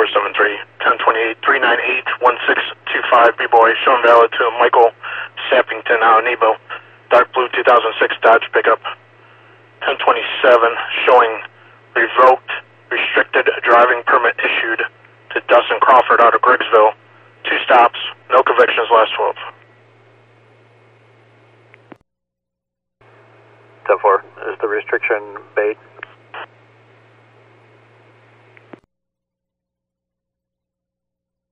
473, 1028, 398, 1625, B-Boy, showing valid to Michael Sappington out of Nebo. Dark blue 2006 Dodge pickup. 1027, showing revoked, restricted driving permit issued to Dustin Crawford out of Griggsville. 2 stops, no convictions, last 12. 10-4, is the restriction bait?